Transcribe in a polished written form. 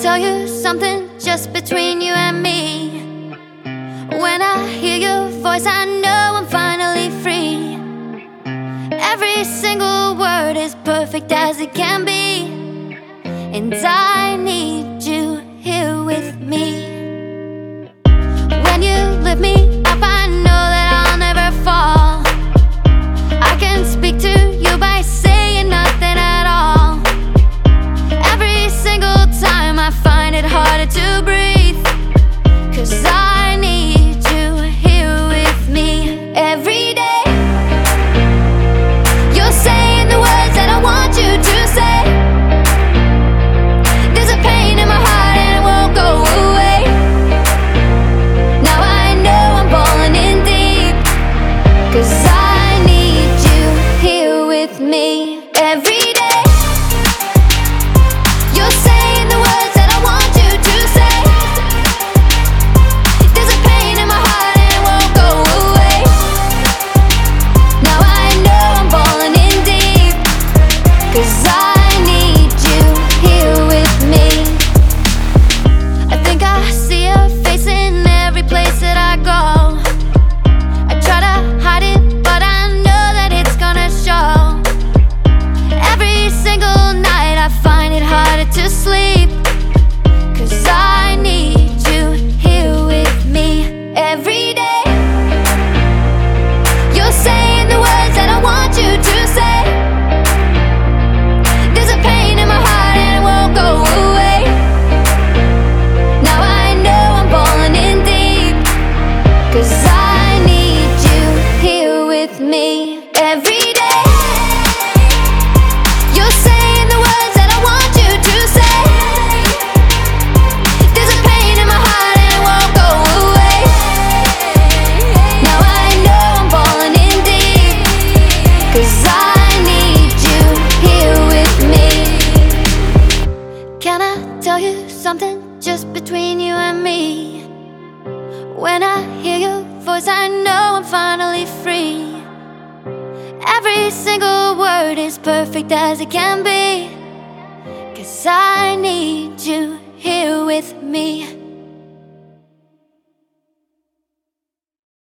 tell you something just between you and me? When I hear your voice, I know I'm finally free. Every single word is perfect as it can be, and I need you here with me. When you lift me up, I know that I'll never fall. I can speak to you by saying nothing at all. Every single time I find it harder to breathe, 'cause I need you here with me every day. You're saying the words that I want you to say. There's a pain in my heart and it won't go away. Now I know I'm falling in deep, 'cause I need you here with me every day. You're saying the words that I want you to say. There's a pain in my heart and it won't go away. Now I know I'm falling in deep, 'cause I need you here with me. I think I see your face in every place that I go. I try to hide it, but I know that it's gonna show. Every single night I find it harder to sleep, 'cause I need you here with me every day. You're saying the words that I want you to say. There's a pain in my heart and it won't go away. Now I know I'm falling in deep, 'cause I need you here with me every day. You're saying the words that I want you to say. There's a pain in my heart and it won't go away. Now I know I'm falling in deep, 'cause I need you here with me. Can I tell you something just between you and me? When I hear your voice, I know I'm finally free. Every single word is perfect as it can be, 'cause I need you here with me.